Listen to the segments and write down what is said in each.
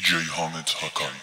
جیهان تاکایی.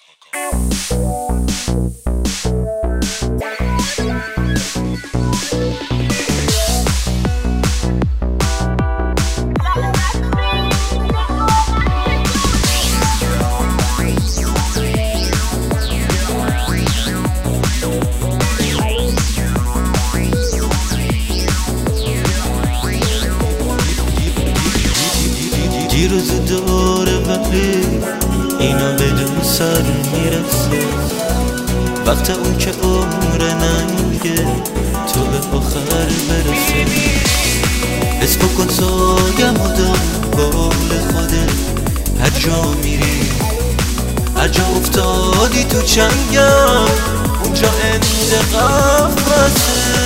روز دوره ولی اینا بدون سر میرسه، وقت اون که عمر نمیگه تو به آخر برسه. اسم کن ساگم و دار بال خودت، هر جا میری هر جا افتادی تو چنگم اونجا انتقام بسه.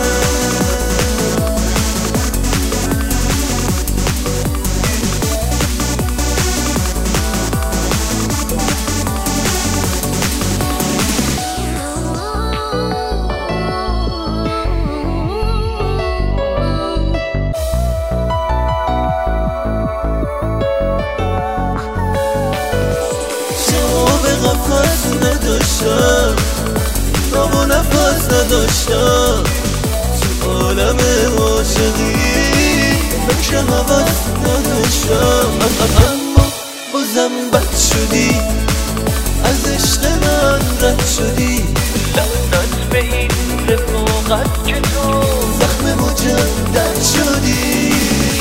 نفس نداشتم، راه و نفس نداشتم تو عالم عاشقی، بهش حوث نداشتم. اما بازم بد شدی، از عشق من رد شدی. لعنت به این رفاقت که تو زخم مجدد شدی.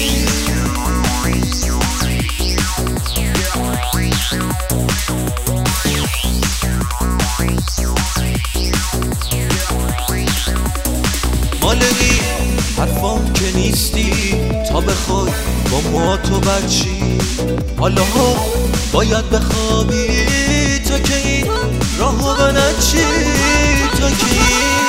مالگی حرفام که نیستی تا بخوای با ما تو بچی. حالا ها باید بخوابی تا که این راهو بنچی، تا که این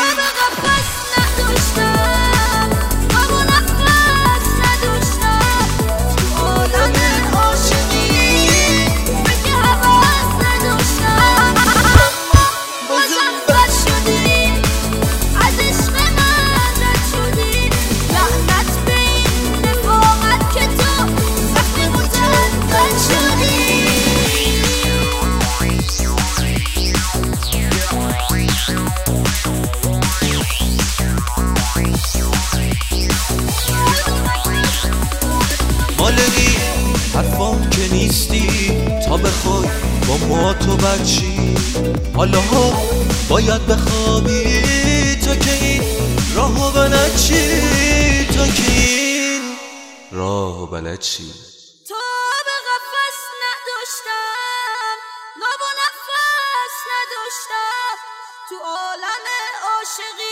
مالگی حرفام که نیستی تا بخوای با ما تو بچی. حالا ها باید بخوابی تا که این راهو بنچی، تا که این راهو بنچی. تو به قفس نداشتم، لب و نفس نداشتم تو عالم عاشقی.